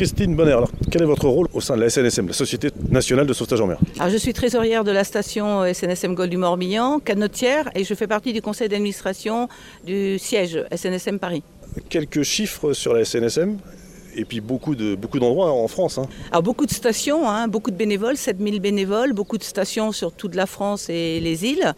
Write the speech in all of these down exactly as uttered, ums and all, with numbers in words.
Christine Bonner, alors quel est votre rôle au sein de la S N S M, la Société Nationale de Sauvetage en Mer? Alors, je suis trésorière de la station S N S M Golfe du Morbihan, canotière, et je fais partie du conseil d'administration du siège S N S M Paris. Quelques chiffres sur la S N S M et puis beaucoup, de, beaucoup d'endroits en France. Hein. Alors, beaucoup de stations, hein, beaucoup de bénévoles, sept mille bénévoles, beaucoup de stations sur toute la France et les îles.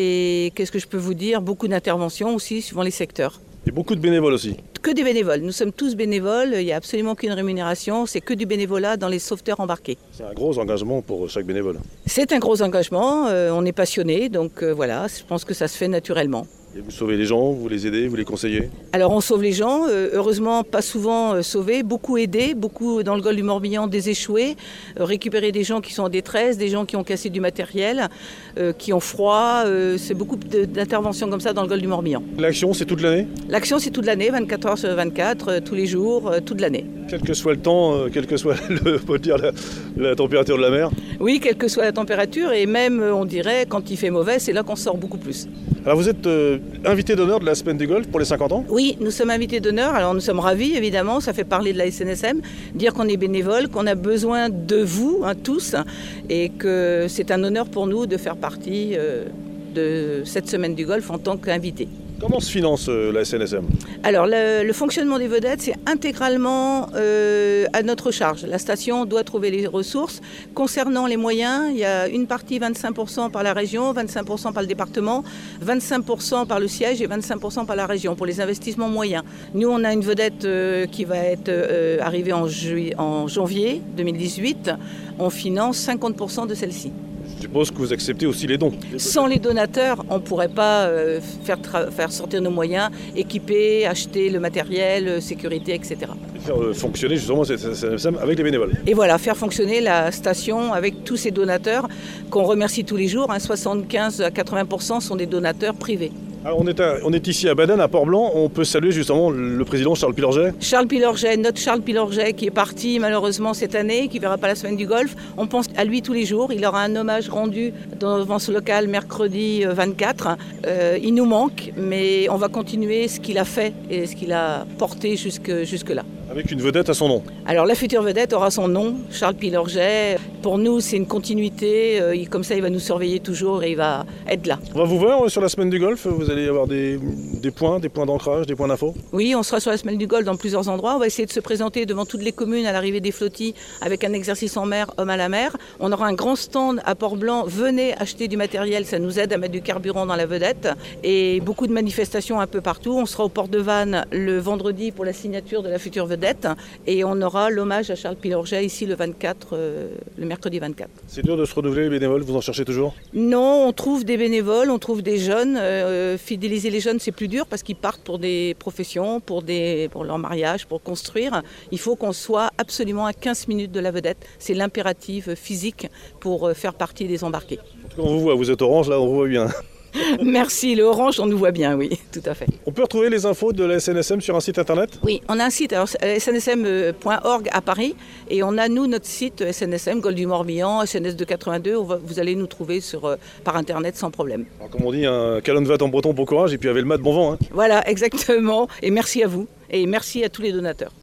Et qu'est-ce que je peux vous dire? Beaucoup d'interventions aussi suivant les secteurs. Et beaucoup de bénévoles aussi. Que des bénévoles. Nous sommes tous bénévoles. Il n'y a absolument aucune rémunération. C'est que du bénévolat dans les sauveteurs embarqués. C'est un gros engagement pour chaque bénévole. C'est un gros engagement. Euh, on est passionné. Donc euh, voilà, je pense que ça se fait naturellement. Et vous sauvez les gens, vous les aidez, vous les conseillez? Alors on sauve les gens, euh, heureusement pas souvent euh, sauvés, beaucoup aidés, beaucoup dans le golfe du Morbihan des échoués, euh, récupérer des gens qui sont en détresse, des gens qui ont cassé du matériel, euh, qui ont froid, euh, c'est beaucoup de, d'interventions comme ça dans le golfe du Morbihan. L'action c'est toute l'année? L'action c'est toute l'année, vingt-quatre heures sur vingt-quatre, euh, tous les jours, euh, toute l'année. Quel que soit le temps, euh, quelle que soit le, faut dire, la, la température de la mer? Oui, quelle que soit la température, et même on dirait quand il fait mauvais, c'est là qu'on sort beaucoup plus. Alors vous êtes euh, invité d'honneur de la Semaine du Golfe pour les cinquante ans? Oui, nous sommes invités d'honneur. Alors nous sommes ravis, évidemment, ça fait parler de la S N S M, dire qu'on est bénévole, qu'on a besoin de vous, hein, tous, et que c'est un honneur pour nous de faire partie euh, de cette Semaine du Golfe en tant qu'invité. Comment se finance euh, la S N S M? Alors le, le fonctionnement des vedettes, c'est intégralement euh, à notre charge. La station doit trouver les ressources. Concernant les moyens, il y a une partie vingt-cinq pour cent par la région, vingt-cinq pour cent par le département, vingt-cinq pour cent par le siège et vingt-cinq pour cent par la région pour les investissements moyens. Nous, on a une vedette euh, qui va être euh, arrivée en, ju- en janvier deux mille dix-huit. On finance cinquante pour cent de celle-ci. Je suppose que vous acceptez aussi les dons. Sans les donateurs, on ne pourrait pas euh, faire, tra- faire sortir nos moyens, équiper, acheter le matériel, euh, sécurité, et cetera. Et faire euh, fonctionner justement cette S N S M avec les bénévoles. Et voilà, faire fonctionner la station avec tous ces donateurs qu'on remercie tous les jours. Hein, soixante-quinze à quatre-vingts pour cent sont des donateurs privés. Alors on est, à, on est ici à Baden, à Port-Blanc. On peut saluer justement le président Charles Pilorget. Charles Pilorget, notre Charles Pilorget qui est parti malheureusement cette année, qui ne verra pas la Semaine du Golfe. On pense à lui tous les jours. Il aura un hommage rendu devant ce local mercredi vingt-quatre. Euh, il nous manque, mais on va continuer ce qu'il a fait et ce qu'il a porté jusque, jusque-là. Avec une vedette à son nom. Alors la future vedette aura son nom, Charles Pilorget. Pour nous, c'est une continuité. Euh, il, comme ça, il va nous surveiller toujours et il va être là. On va vous voir euh, sur la Semaine du Golfe. Vous allez avoir des, des points, des points d'ancrage, des points d'info. Oui, on sera sur la Semaine du Golfe dans plusieurs endroits. On va essayer de se présenter devant toutes les communes à l'arrivée des flottilles avec un exercice en mer, homme à la mer. On aura un grand stand à Port-Blanc. Venez acheter du matériel, ça nous aide à mettre du carburant dans la vedette. Et beaucoup de manifestations un peu partout. On sera au port de Vannes le vendredi pour la signature de la future vedette. Et on aura l'hommage à Charles Pilorget ici le vingt-quatre, euh, le mercredi vingt-quatre. C'est dur de se renouveler les bénévoles, vous en cherchez toujours? Non, on trouve des bénévoles, on trouve des jeunes. Euh, fidéliser les jeunes, c'est plus dur parce qu'ils partent pour des professions, pour, des, pour leur mariage, pour construire. Il faut qu'on soit absolument à quinze minutes de la vedette. C'est l'impératif physique pour faire partie des embarqués. En tout cas, on vous voit, vous êtes orange, là on vous voit bien. Merci, le orange, on nous voit bien, oui, tout à fait. On peut retrouver les infos de la S N S M sur un site internet? Oui, on a un site, alors, S N S M point org à Paris, et on a, nous, notre site S N S M, Golfe du Morbihan, S N S deux quatre-vingt-deux, on va, vous allez nous trouver sur, par internet sans problème. Alors, comme on dit, un calonne-vat en breton, bon courage, et puis avec le mat, bon vent. Hein. Voilà, exactement, et merci à vous, et merci à tous les donateurs.